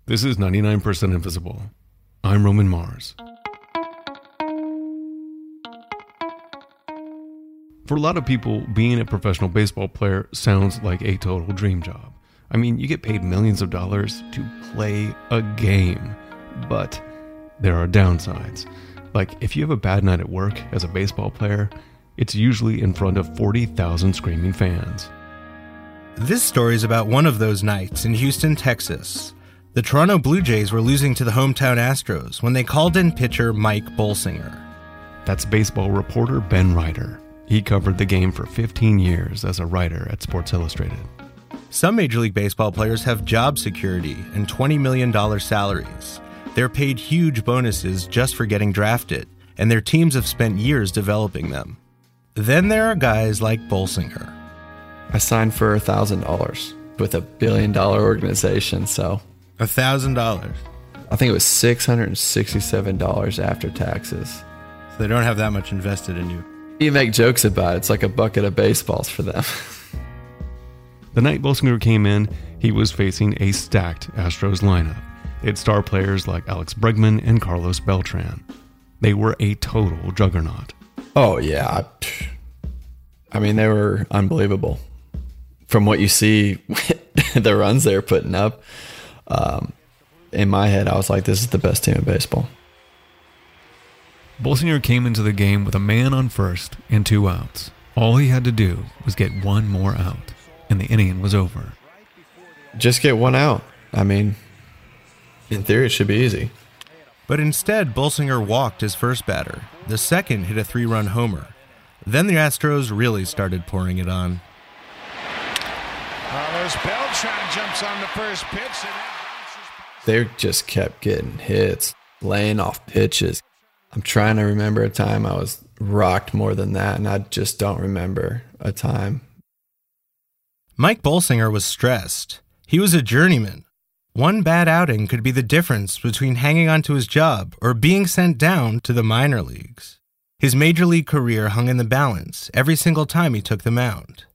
This is 99% Invisible. I'm Roman Mars. For a lot of people, being a professional baseball player sounds like a total dream job. I mean, you get paid millions of dollars to play a game, but there are downsides. Like, if you have a bad night at work as a baseball player, it's usually in front of 40,000 screaming fans. This story is about one of those nights in Houston, Texas. The Toronto Blue Jays were losing to the hometown Astros when they called in pitcher Mike Bolsinger. That's baseball reporter Ben Ryder. He covered the game for 15 years as a writer at Sports Illustrated. Some Major League Baseball players have job security and $20 million salaries. They're paid huge bonuses just for getting drafted, and their teams have spent years developing them. Then there are guys like Bolsinger. I signed for $1,000 with $1 billion organization, so... $1,000? I think it was $667 after taxes. So they don't have that much invested in you. You make jokes about it. It's like a bucket of baseballs for them. The night Bolsinger came in, he was facing a stacked Astros lineup. They had star players like Alex Bregman and Carlos Beltran. They were a total juggernaut. Oh, yeah. I mean, they were unbelievable. From what you see, the runs they were putting up, in my head, I was like, this is the best team in baseball. Bolsinger came into the game with a man on first and 2 outs. All he had to do was get one more out, and the inning was over. Just get one out. I mean, in theory, it should be easy. But instead, Bolsinger walked his first batter. The second hit a 3-run homer. Then the Astros really started pouring it on. Carlos Beltran jumps on the first pitch. They just kept getting hits, laying off pitches. I'm trying to remember a time I was rocked more than that, and I just don't remember a time. Mike Bolsinger was stressed. He was a journeyman. One bad outing could be the difference between hanging on to his job or being sent down to the minor leagues. His major league career hung in the balance every single time he took the mound.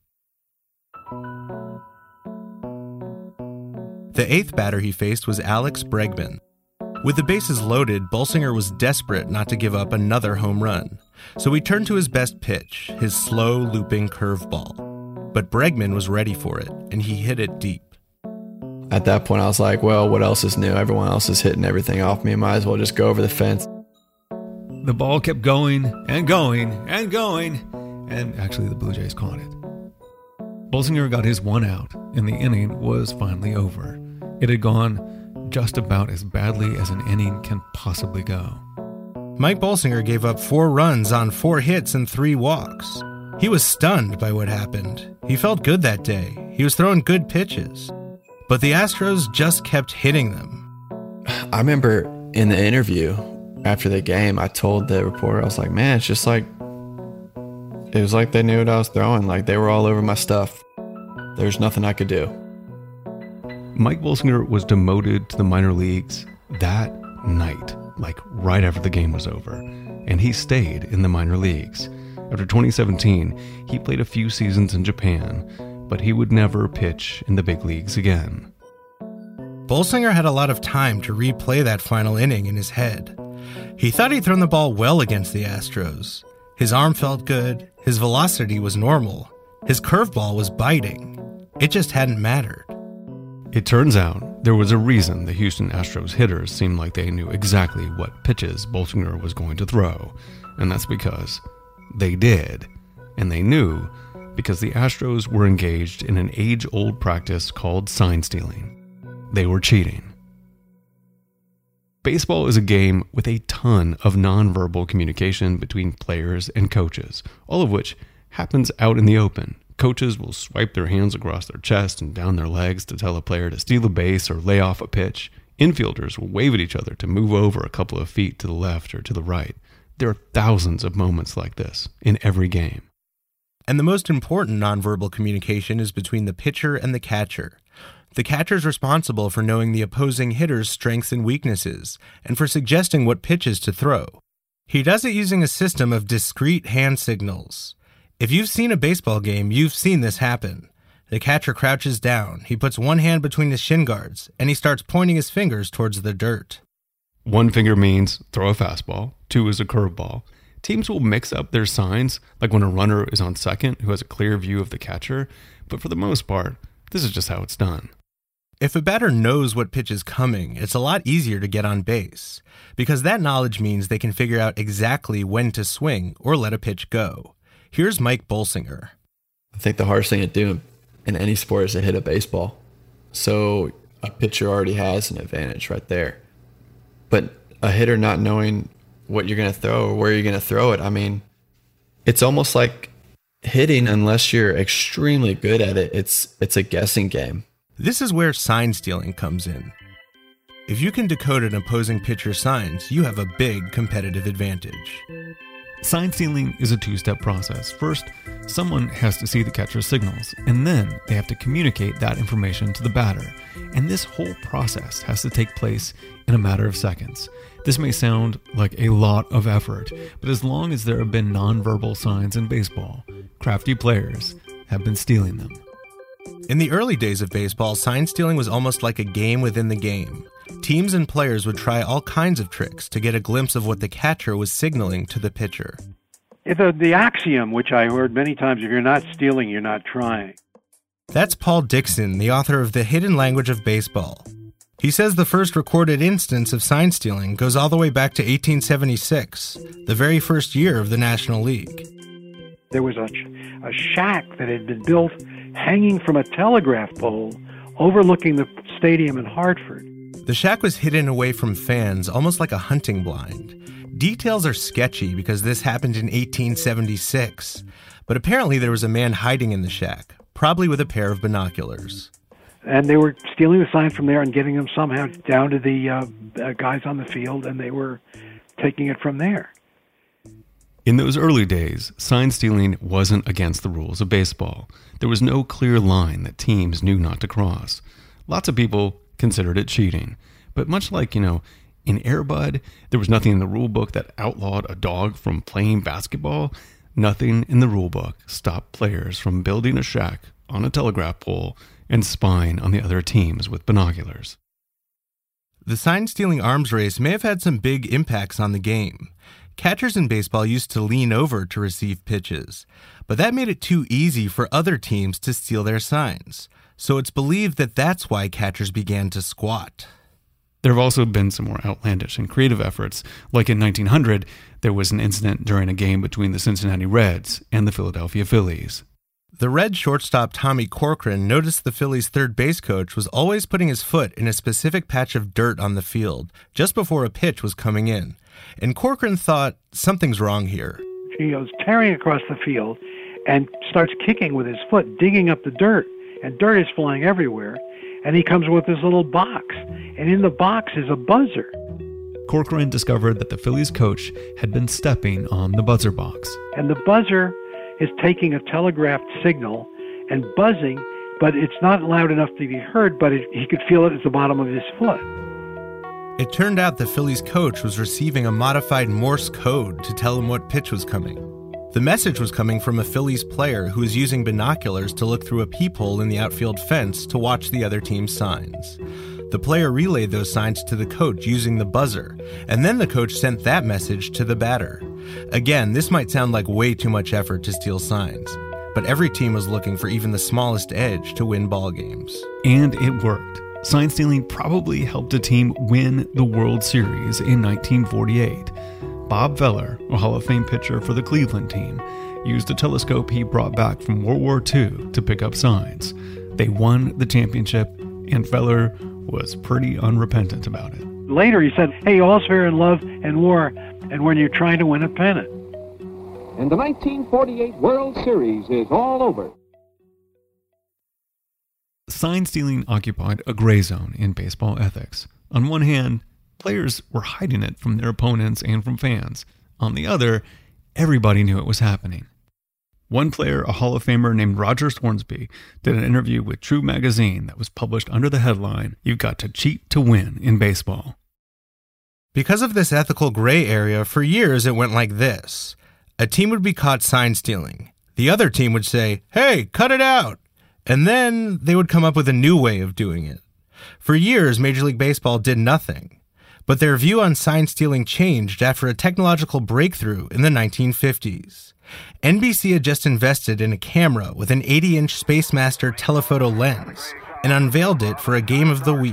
The 8th batter he faced was Alex Bregman. With the bases loaded, Bolsinger was desperate not to give up another home run, so he turned to his best pitch, his slow, looping curveball. But Bregman was ready for it, and he hit it deep. At that point, I was like, well, what else is new? Everyone else is hitting everything off me. Might as well just go over the fence. The ball kept going and going and going, and actually the Blue Jays caught it. Bolsinger got his 1 out, and the inning was finally over. It had gone just about as badly as an inning can possibly go. Mike Bolsinger gave up 4 runs on 4 hits and 3 walks. He was stunned by what happened. He felt good that day. He was throwing good pitches. But the Astros just kept hitting them. I remember in the interview after the game, I told the reporter, I was like, man, it's just like, it was like they knew what I was throwing. Like they were all over my stuff. There's nothing I could do. Mike Bolsinger was demoted to the minor leagues that night, like right after the game was over, and he stayed in the minor leagues. After 2017, he played a few seasons in Japan, but he would never pitch in the big leagues again. Bolsinger had a lot of time to replay that final inning in his head. He thought he'd thrown the ball well against the Astros. His arm felt good, his velocity was normal, his curveball was biting. It just hadn't mattered. It turns out there was a reason the Houston Astros hitters seemed like they knew exactly what pitches Bolsinger was going to throw, and that's because they did. And they knew because the Astros were engaged in an age-old practice called sign stealing. They were cheating. Baseball is a game with a ton of nonverbal communication between players and coaches, all of which happens out in the open. Coaches will swipe their hands across their chest and down their legs to tell a player to steal a base or lay off a pitch. Infielders will wave at each other to move over a couple of feet to the left or to the right. There are thousands of moments like this in every game. And the most important nonverbal communication is between the pitcher and the catcher. The catcher's responsible for knowing the opposing hitter's strengths and weaknesses, and for suggesting what pitches to throw. He does it using a system of discrete hand signals. If you've seen a baseball game, you've seen this happen. The catcher crouches down, he puts one hand between his shin guards, and he starts pointing his fingers towards the dirt. One finger means throw a fastball, two is a curveball. Teams will mix up their signs, like when a runner is on second who has a clear view of the catcher, but for the most part, this is just how it's done. If a batter knows what pitch is coming, it's a lot easier to get on base, because that knowledge means they can figure out exactly when to swing or let a pitch go. Here's Mike Bolsinger. I think the hardest thing to do in any sport is to hit a baseball. So a pitcher already has an advantage right there. But a hitter not knowing what you're going to throw or where you're going to throw it, I mean, it's almost like hitting, unless you're extremely good at it, it's a guessing game. This is where sign stealing comes in. If you can decode an opposing pitcher's signs, you have a big competitive advantage. Sign stealing is a two-step process. First, someone has to see the catcher's signals, and then they have to communicate that information to the batter. And this whole process has to take place in a matter of seconds. This may sound like a lot of effort, but as long as there have been nonverbal signs in baseball, crafty players have been stealing them. In the early days of baseball, sign stealing was almost like a game within the game. Teams and players would try all kinds of tricks to get a glimpse of what the catcher was signaling to the pitcher. The axiom, which I heard many times, if you're not stealing, you're not trying. That's Paul Dixon, the author of The Hidden Language of Baseball. He says the first recorded instance of sign stealing goes all the way back to 1876, the very first year of the National League. There was a shack that had been built hanging from a telegraph pole overlooking the stadium in Hartford. The shack was hidden away from fans, almost like a hunting blind. Details are sketchy because this happened in 1876, but apparently there was a man hiding in the shack, probably with a pair of binoculars. And they were stealing the sign from there and getting them somehow down to the guys on the field, and they were taking it from there. In those early days, sign stealing wasn't against the rules of baseball. There was no clear line that teams knew not to cross. Lots of people considered it cheating. But much like, in Air Bud, there was nothing in the rule book that outlawed a dog from playing basketball. Nothing in the rule book stopped players from building a shack on a telegraph pole and spying on the other teams with binoculars. The sign-stealing arms race may have had some big impacts on the game. Catchers in baseball used to lean over to receive pitches, but that made it too easy for other teams to steal their signs. So it's believed that that's why catchers began to squat. There have also been some more outlandish and creative efforts. Like in 1900, there was an incident during a game between the Cincinnati Reds and the Philadelphia Phillies. The Red shortstop Tommy Corcoran noticed the Phillies' third base coach was always putting his foot in a specific patch of dirt on the field just before a pitch was coming in. And Corcoran thought, something's wrong here. He goes tearing across the field and starts kicking with his foot, digging up the dirt. And dirt is flying everywhere. And he comes with this little box. And in the box is a buzzer. Corcoran discovered that the Phillies coach had been stepping on the buzzer box. And the buzzer is taking a telegraphed signal and buzzing, but it's not loud enough to be heard, but he could feel it at the bottom of his foot. It turned out the Phillies coach was receiving a modified Morse code to tell him what pitch was coming. The message was coming from a Phillies player who was using binoculars to look through a peephole in the outfield fence to watch the other team's signs. The player relayed those signs to the coach using the buzzer, and then the coach sent that message to the batter. Again, this might sound like way too much effort to steal signs, but every team was looking for even the smallest edge to win ball games. And it worked. Sign stealing probably helped a team win the World Series in 1948. Bob Feller, a Hall of Fame pitcher for the Cleveland team, used a telescope he brought back from World War II to pick up signs. They won the championship, and Feller was pretty unrepentant about it. Later he said, hey, all's fair in love and war, and when you're trying to win a pennant. And the 1948 World Series is all over. Sign stealing occupied a gray zone in baseball ethics. On one hand, players were hiding it from their opponents and from fans. On the other, everybody knew it was happening. One player, a Hall of Famer named Roger Swornsby, did an interview with True Magazine that was published under the headline, "You've got to cheat to win in baseball." Because of this ethical gray area, for years it went like this. A team would be caught sign stealing. The other team would say, hey, cut it out. And then they would come up with a new way of doing it. For years, Major League Baseball did nothing. But their view on sign stealing changed after a technological breakthrough in the 1950s. NBC had just invested in a camera with an 80-inch Spacemaster telephoto lens and unveiled it for a game of the week.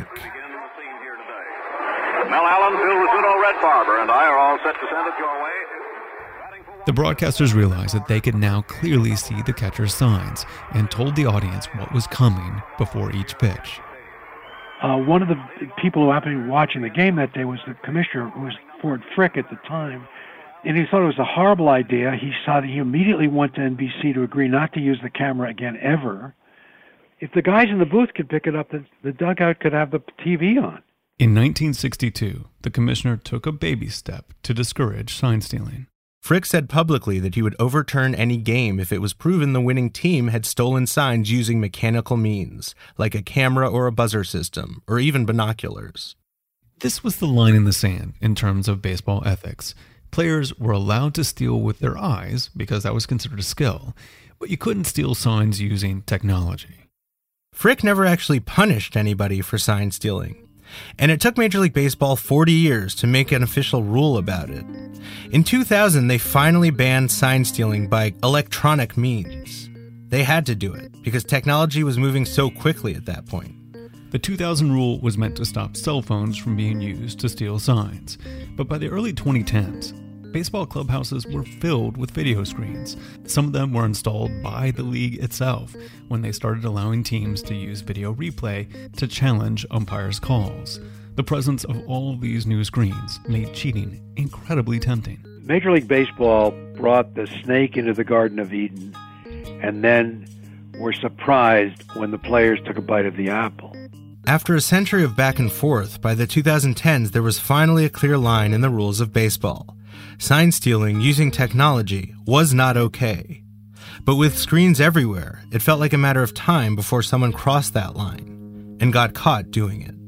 Mel Allen, Phil Rizzuto, Red Barber, and I are all set to send it your way. The broadcasters realized that they could now clearly see the catcher's signs and told the audience what was coming before each pitch. One of the people who happened to be watching the game that day was the commissioner, who was Ford Frick at the time, and he thought it was a horrible idea. He immediately went to NBC to agree not to use the camera again ever. If the guys in the booth could pick it up, the dugout could have the TV on. In 1962, the commissioner took a baby step to discourage sign stealing. Frick said publicly that he would overturn any game if it was proven the winning team had stolen signs using mechanical means, like a camera or a buzzer system, or even binoculars. This was the line in the sand in terms of baseball ethics. Players were allowed to steal with their eyes because that was considered a skill, but you couldn't steal signs using technology. Frick never actually punished anybody for sign stealing. And it took Major League Baseball 40 years to make an official rule about it. In 2000, they finally banned sign stealing by electronic means. They had to do it because technology was moving so quickly at that point. The 2000 rule was meant to stop cell phones from being used to steal signs. But by the early 2010s, baseball clubhouses were filled with video screens. Some of them were installed by the league itself when they started allowing teams to use video replay to challenge umpires' calls. The presence of all of these new screens made cheating incredibly tempting. Major League Baseball brought the snake into the Garden of Eden and then were surprised when the players took a bite of the apple. After a century of back and forth, by the 2010s, there was finally a clear line in the rules of baseball. Sign stealing using technology was not okay. But with screens everywhere, it felt like a matter of time before someone crossed that line and got caught doing it.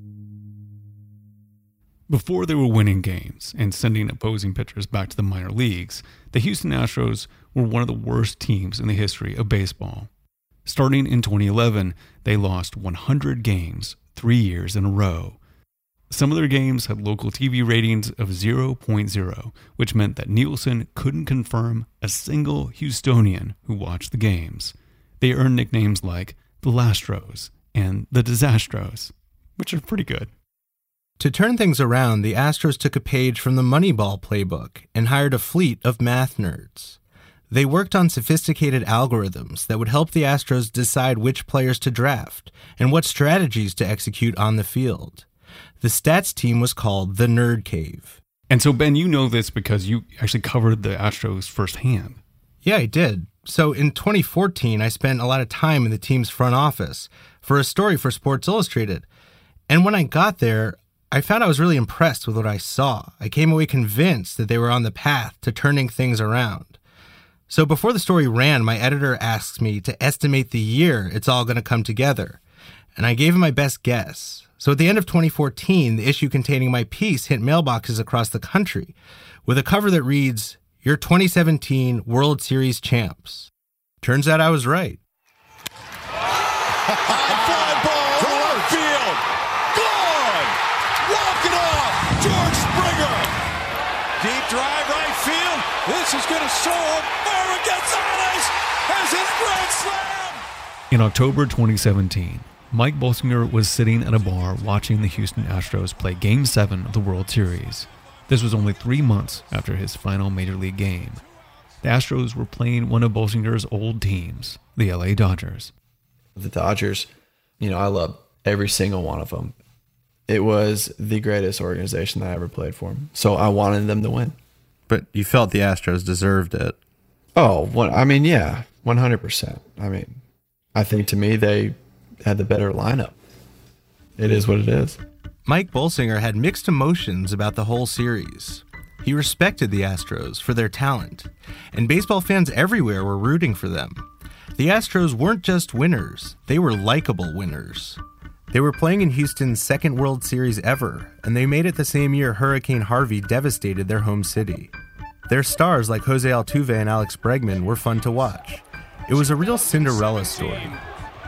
Before they were winning games and sending opposing pitchers back to the minor leagues, the Houston Astros were one of the worst teams in the history of baseball. Starting in 2011, they lost 100 games 3 years in a row. Some of their games had local TV ratings of 0.0, which meant that Nielsen couldn't confirm a single Houstonian who watched the games. They earned nicknames like the Lastros and the Disastros, which are pretty good. To turn things around, the Astros took a page from the Moneyball playbook and hired a fleet of math nerds. They worked on sophisticated algorithms that would help the Astros decide which players to draft and what strategies to execute on the field. The stats team was called the Nerd Cave. And so, Ben, you know this because you actually covered the Astros firsthand. Yeah, I did. So in 2014, I spent a lot of time in the team's front office for a story for Sports Illustrated. And when I got there, I found I was really impressed with what I saw. I came away convinced that they were on the path to turning things around. So before the story ran, my editor asked me to estimate the year it's all going to come together. And I gave him my best guess. So at the end of 2014, the issue containing my piece hit mailboxes across the country with a cover that reads, "Your 2017 World Series champs." Turns out I was right. High fly ball to left field. Gone! Walk it off! George Springer! Deep drive right field. This is going to show up. Mara Gonzalez has his grand slam! In October 2017, Mike Bolsinger was sitting at a bar watching the Houston Astros play Game 7 of the World Series. This was only 3 months after his final Major League game. The Astros were playing one of Bolsinger's old teams, the LA Dodgers. The Dodgers, I love every single one of them. It was the greatest organization that I ever played for. So I wanted them to win. But you felt the Astros deserved it. Oh, yeah, 100%. I think to me they had the better lineup. It is what it is. Mike Bolsinger had mixed emotions about the whole series. He respected the Astros for their talent, and baseball fans everywhere were rooting for them. The Astros weren't just winners, they were likable winners. They were playing in Houston's second World Series ever, and they made it the same year Hurricane Harvey devastated their home city. Their stars like Jose Altuve and Alex Bregman were fun to watch. It was a real Cinderella story.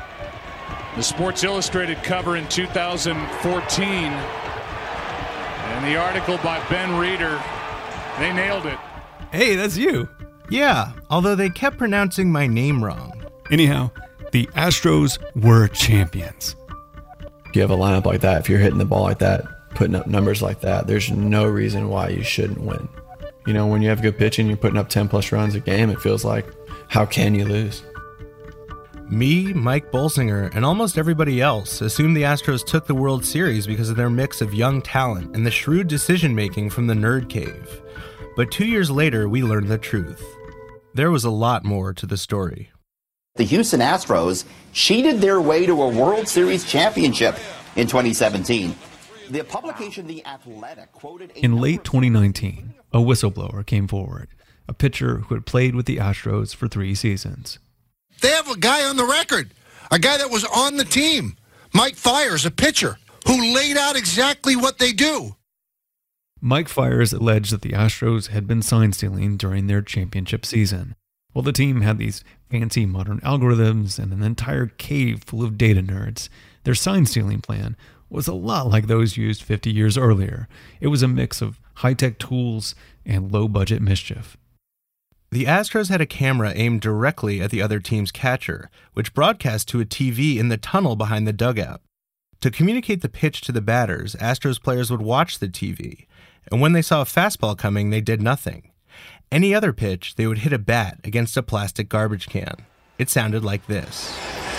The Sports Illustrated cover in 2014. And the article by Ben Reeder, they nailed it. Hey, that's you. Yeah, although they kept pronouncing my name wrong. Anyhow, the Astros were champions. If you have a lineup like that, if you're hitting the ball like that, putting up numbers like that, there's no reason why you shouldn't win. You know, when you have good pitching, you're putting up 10 plus runs a game, it feels like, how can you lose? Me, Mike Bolsinger, and almost everybody else assumed the Astros took the World Series because of their mix of young talent and the shrewd decision-making from the nerd cave. But 2 years later, we learned the truth. There was a lot more to the story. The Houston Astros cheated their way to a World Series championship in 2017. The publication The Athletic quoted... In late 2019, a whistleblower came forward, a pitcher who had played with the Astros for 3 seasons. They have a guy on the record, a guy that was on the team, Mike Fiers, a pitcher, who laid out exactly what they do. Mike Fiers alleged that the Astros had been sign stealing during their championship season. While the team had these fancy modern algorithms and an entire cave full of data nerds, their sign stealing plan was a lot like those used 50 years earlier. It was a mix of high-tech tools and low-budget mischief. The Astros had a camera aimed directly at the other team's catcher, which broadcast to a TV in the tunnel behind the dugout. To communicate the pitch to the batters, Astros players would watch the TV, and when they saw a fastball coming, they did nothing. Any other pitch, they would hit a bat against a plastic garbage can. It sounded like this.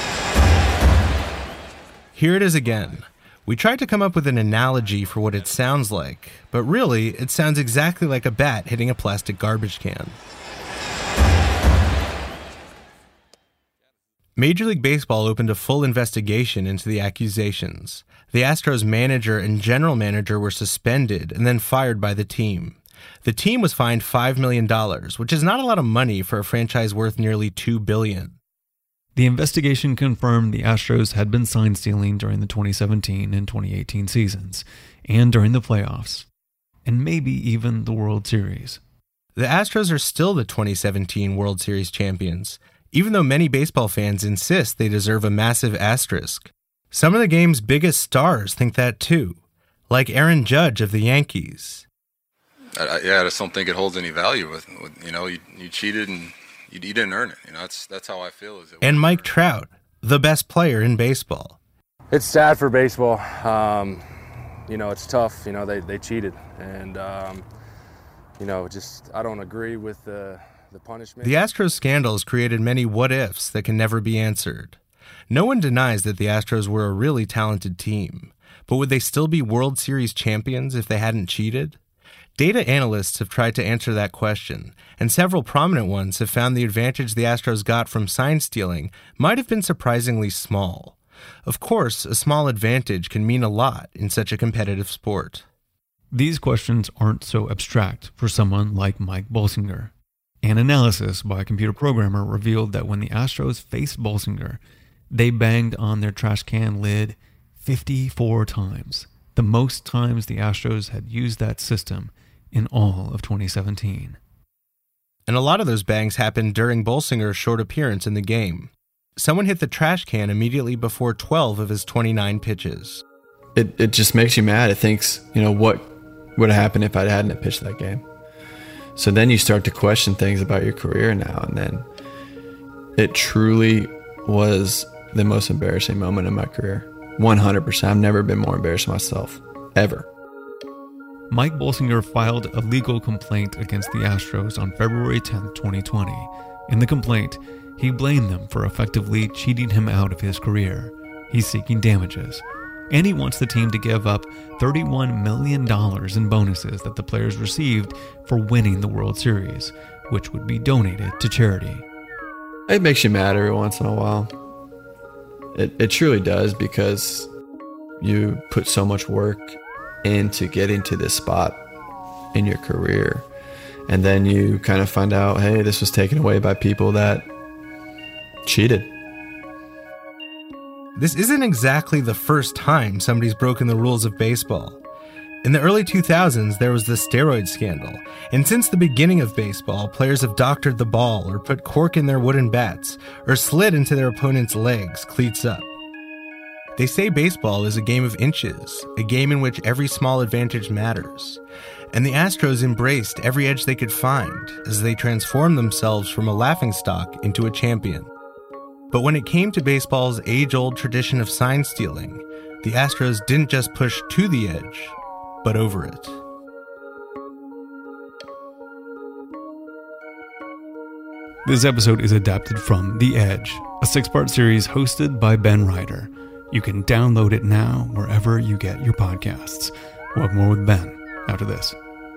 Here it is again. We tried to come up with an analogy for what it sounds like, but really, it sounds exactly like a bat hitting a plastic garbage can. Major League Baseball opened a full investigation into the accusations. The Astros manager and general manager were suspended and then fired by the team. The team was fined $5 million, which is not a lot of money for a franchise worth nearly $2 billion. The investigation confirmed the Astros had been sign stealing during the 2017 and 2018 seasons, and during the playoffs, and maybe even the World Series. The Astros are still the 2017 World Series champions, even though many baseball fans insist they deserve a massive asterisk. Some of the game's biggest stars think that too, like Aaron Judge of the Yankees. I just don't think it holds any value. With you cheated and you didn't earn it. That's how I feel. And Mike Trout, the best player in baseball. It's sad for baseball. It's tough. They cheated, and I don't agree with the punishment. The Astros scandals created many what-ifs that can never be answered. No one denies that the Astros were a really talented team, but would they still be World Series champions if they hadn't cheated? Data analysts have tried to answer that question, and several prominent ones have found the advantage the Astros got from sign stealing might have been surprisingly small. Of course, a small advantage can mean a lot in such a competitive sport. These questions aren't so abstract for someone like Mike Bolsinger. An analysis by a computer programmer revealed that when the Astros faced Bolsinger, they banged on their trash can lid 54 times, the most times the Astros had used that system in all of 2017. And a lot of those bangs happened during Bolsinger's short appearance in the game. Someone hit the trash can immediately before 12 of his 29 pitches. It just makes you mad. It thinks, what would have happened if I hadn't pitched that game? So then you start to question things about your career now and then. It truly was the most embarrassing moment in my career. 100%. I've never been more embarrassed of myself, ever. Mike Bolsinger filed a legal complaint against the Astros on February 10, 2020. In the complaint, he blamed them for effectively cheating him out of his career. He's seeking damages. And he wants the team to give up $31 million in bonuses that the players received for winning the World Series, which would be donated to charity. It makes you mad every once in a while. It truly does, because you put so much work into getting to this spot in your career. And then you kind of find out, hey, this was taken away by people that cheated. This isn't exactly the first time somebody's broken the rules of baseball. In the early 2000s, there was the steroid scandal, and since the beginning of baseball, players have doctored the ball or put cork in their wooden bats or slid into their opponent's legs, cleats up. They say baseball is a game of inches, a game in which every small advantage matters. And the Astros embraced every edge they could find as they transformed themselves from a laughingstock into a champion. But when it came to baseball's age-old tradition of sign stealing, the Astros didn't just push to the edge, but over it. This episode is adapted from The Edge, a 6-part series hosted by Ben Ryder. You can download it now wherever you get your podcasts. We'll have more with Ben after this.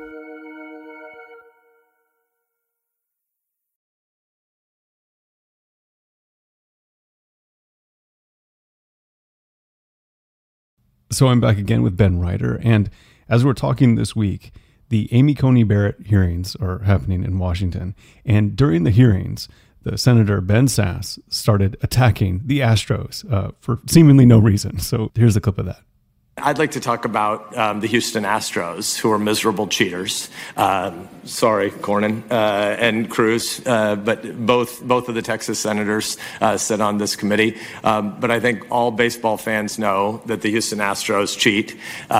So I'm back again with Ben Ryder, and as we're talking this week, the Amy Coney Barrett hearings are happening in Washington, and during the hearings, the Senator Ben Sasse started attacking the Astros for seemingly no reason. So here's a clip of that. I'd like to talk about the Houston Astros, who are miserable cheaters. Sorry, Cornyn and Cruz, but both of the Texas senators sit on this committee. But I think all baseball fans know that the Houston Astros cheat.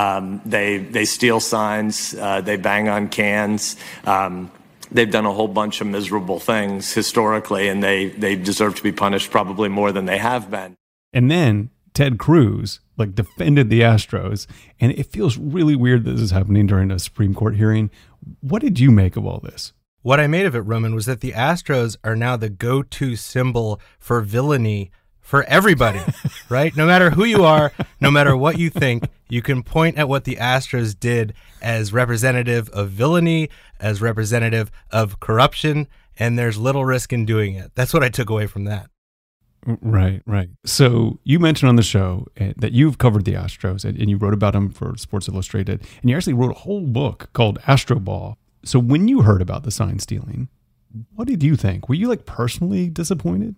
They steal signs. They bang on cans. They've done a whole bunch of miserable things historically, and they deserve to be punished probably more than they have been. And then Ted Cruz defended the Astros, and it feels really weird that this is happening during a Supreme Court hearing. What did you make of all this? What I made of it, Roman, was that the Astros are now the go-to symbol for villainy for everybody, right? No matter who you are, no matter what you think, you can point at what the Astros did as representative of villainy, as representative of corruption, and there's little risk in doing it. That's what I took away from that. Right. So you mentioned on the show that you've covered the Astros and you wrote about them for Sports Illustrated, and you actually wrote a whole book called Astro Ball. So when you heard about the sign stealing, what did you think? Were you personally disappointed?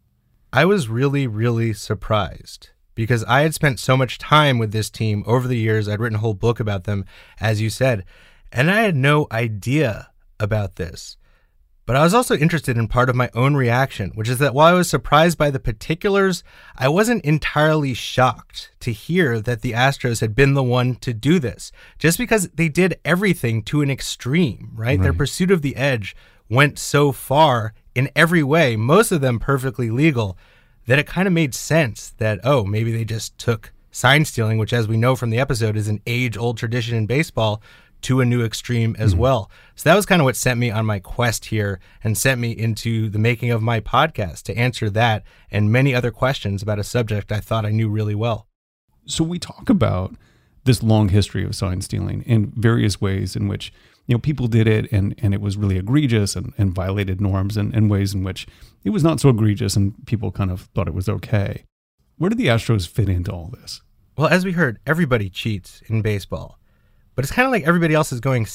I was really, really surprised because I had spent so much time with this team over the years. I'd written a whole book about them, as you said, and I had no idea about this. But I was also interested in part of my own reaction, which is that while I was surprised by the particulars, I wasn't entirely shocked to hear that the Astros had been the one to do this, just because they did everything to an extreme, right? Their pursuit of the edge went so far in every way, most of them perfectly legal, that it kind of made sense that, oh, maybe they just took sign stealing, which as we know from the episode is an age-old tradition in baseball, to a new extreme as well. So that was kind of what sent me on my quest here and sent me into the making of my podcast to answer that and many other questions about a subject I thought I knew really well. So we talk about this long history of sign stealing in various ways in which people did it and it was really egregious and violated norms and ways in which it was not so egregious and people kind of thought it was okay. Where did the Astros fit into all this? Well, as we heard, everybody cheats in baseball. But it's kind of like everybody else is going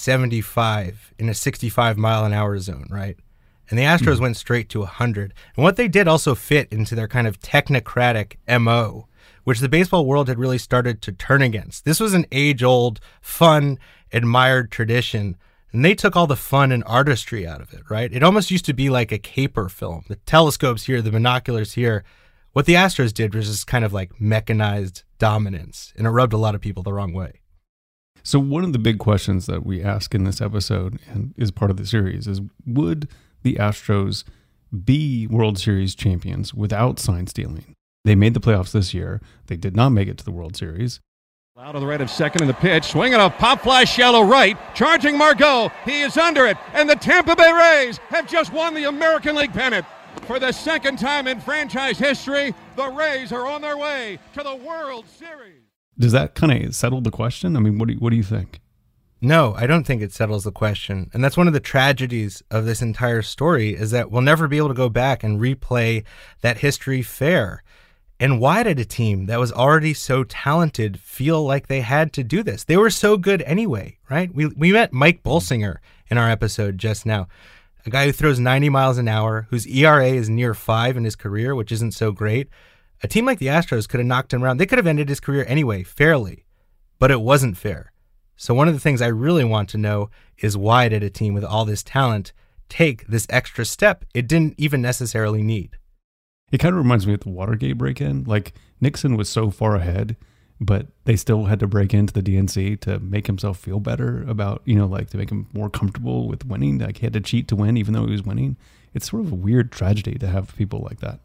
75 in a 65-mile-an-hour zone, right? And the Astros went straight to 100. And what they did also fit into their kind of technocratic MO, which the baseball world had really started to turn against. This was an age-old, fun, admired tradition, and they took all the fun and artistry out of it, right? It almost used to be like a caper film. The telescopes here, the binoculars here. What the Astros did was just kind of like mechanized dominance, and it rubbed a lot of people the wrong way. So one of the big questions that we ask in this episode and is part of the series is, would the Astros be World Series champions without sign stealing? They made the playoffs this year. They did not make it to the World Series. Out to the right of second in the pitch, swinging a pop fly shallow right, charging Margot. He is under it, and the Tampa Bay Rays have just won the American League pennant. For the second time in franchise history, the Rays are on their way to the World Series. Does that kind of settle the question? I mean, what do you think? No, I don't think it settles the question. And that's one of the tragedies of this entire story is that we'll never be able to go back and replay that history fair. And why did a team that was already so talented feel like they had to do this? They were so good anyway, right? We met Mike Bolsinger in our episode just now, a guy who throws 90 miles an hour, whose ERA is near 5 in his career, which isn't so great. A team like the Astros could have knocked him around. They could have ended his career anyway, fairly, but it wasn't fair. So one of the things I really want to know is why did a team with all this talent take this extra step it didn't even necessarily need? It kind of reminds me of the Watergate break-in. Like, Nixon was so far ahead, but they still had to break into the DNC to make himself feel better about, like to make him more comfortable with winning. Like, he had to cheat to win even though he was winning. It's sort of a weird tragedy to have people like that,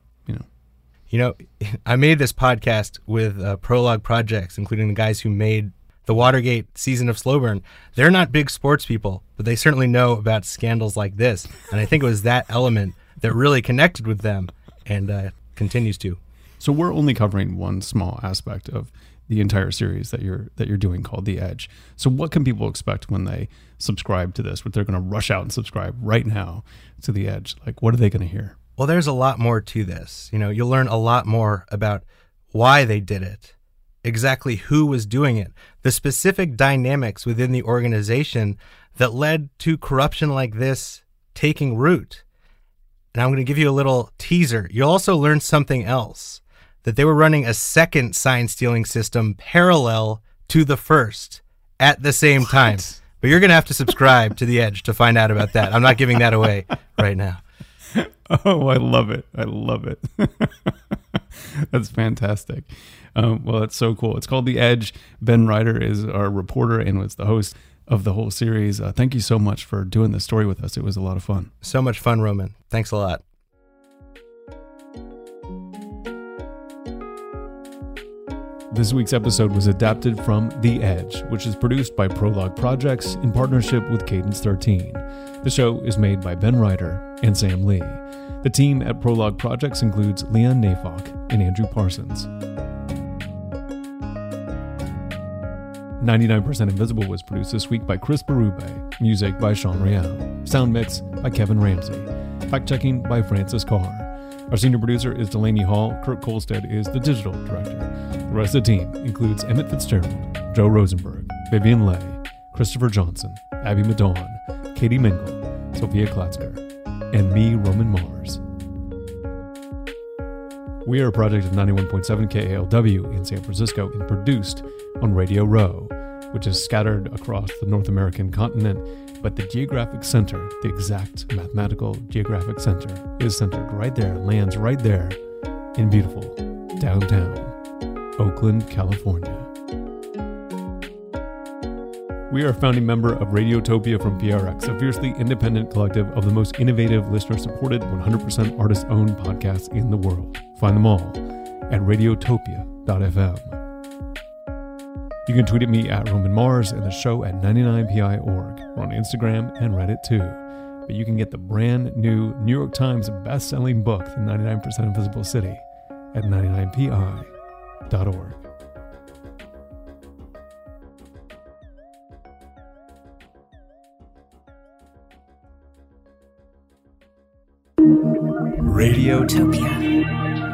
I made this podcast with Prologue Projects, including the guys who made the Watergate season of Slow Burn. They're not big sports people, but they certainly know about scandals like this. And I think it was that element that really connected with them and continues to. So we're only covering one small aspect of the entire series that you're doing called The Edge. So what can people expect when they subscribe to this? What they're going to rush out and subscribe right now to The Edge? Like, what are they going to hear? Well, there's a lot more to this. You'll learn a lot more about why they did it, exactly who was doing it, the specific dynamics within the organization that led to corruption like this taking root. And I'm going to give you a little teaser. You'll also learn something else, that they were running a second sign-stealing system parallel to the first at the same time. But you're going to have to subscribe to The Edge to find out about that. I'm not giving that away right now. Oh, I love it. I love it. That's fantastic. Well, that's so cool. It's called The Edge. Ben Reiter is our reporter and was the host of the whole series. Thank you so much for doing this story with us. It was a lot of fun. So much fun, Roman. Thanks a lot. This week's episode was adapted from The Edge, which is produced by Prologue Projects in partnership with Cadence 13. The show is made by Ben Reiter and Sam Lee. The team at Prologue Projects includes Leon Nafok and Andrew Parsons. 99% Invisible was produced this week by Chris Berube. Music by Sean Real. Sound mix by Kevin Ramsey. Fact-checking by Francis Carr. Our senior producer is Delaney Hall. Kirk Kolstad is the digital director. The rest of the team includes Emmett Fitzgerald, Joe Rosenberg, Vivian Leigh, Christopher Johnson, Abby Madon, Katie Mingle, Sophia Klatzker, and me, Roman Mars. We are a project of 91.7 KALW in San Francisco and produced on Radio Row, which is scattered across the North American continent, but the geographic center, the exact mathematical geographic center, is centered right there, lands right there in beautiful downtown Oakland, California. We are a founding member of Radiotopia from PRX, a fiercely independent collective of the most innovative, listener-supported, 100% artist-owned podcasts in the world. Find them all at radiotopia.fm. You can tweet at me at Roman Mars and the show at 99pi.org. We're on Instagram and Reddit too. But you can get the brand new New York Times best-selling book, The 99% Invisible City, at 99pi.org. Radiotopia.